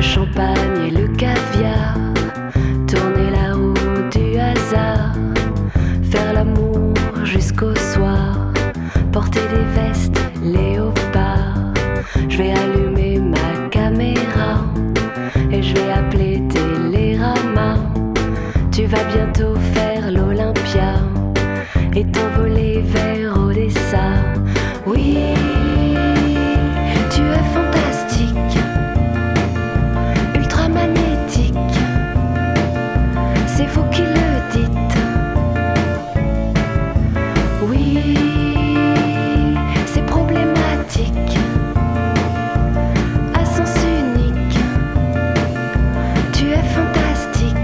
champagne et le caviar, tourner la roue du hasard, faire l'amour jusqu'au soir, porter des vestes léopard. Je vais allumer ma caméra et je vais appeler Télérama. Tu vas bientôt faire l'Olympia et t'envoler vers Odessa. Oui, tu es fantastique, ultramagnétique, c'est vous qui le dites. Oui, c'est problématique, à sens unique, tu es fantastique.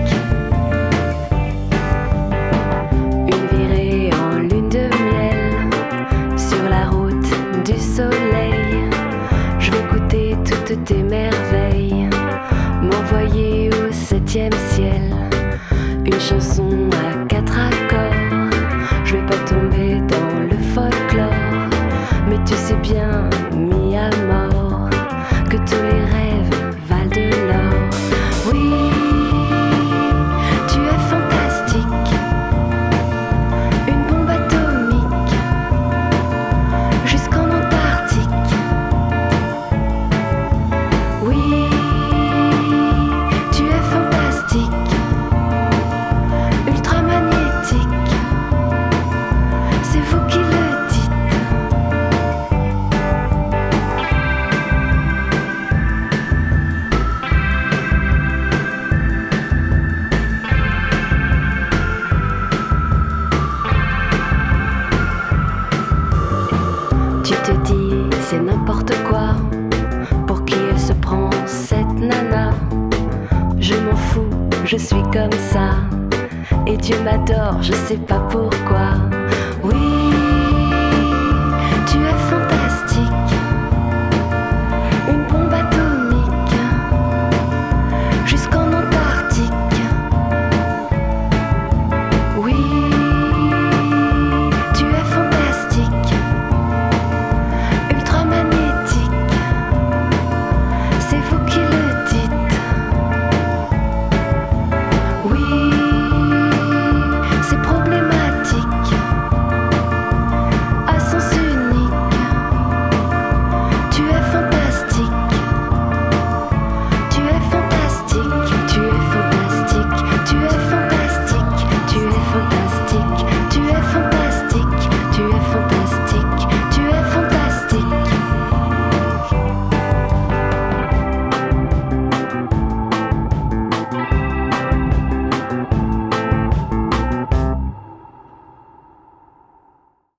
Une virée en lune de miel sur la route du soleil. Je vais goûter toutes tes merveilles, m'envoyer au 7e ciel. Une chanson à 4 accords, je vais pas tomber dans le folklore, mais tu sais bien, mis à mort, que tous les rêves valent de l'or. Oui, tu es fantastique, une bombe atomique, jusqu'en Antarctique. Oui, tu es fantastique, ultramagnétique, c'est vous qui le dites. Tu te dis c'est n'importe quoi, pour qui elle se prend cette nana? Je m'en fous, je suis comme ça, et Dieu m'adore, je sais pas pourquoi.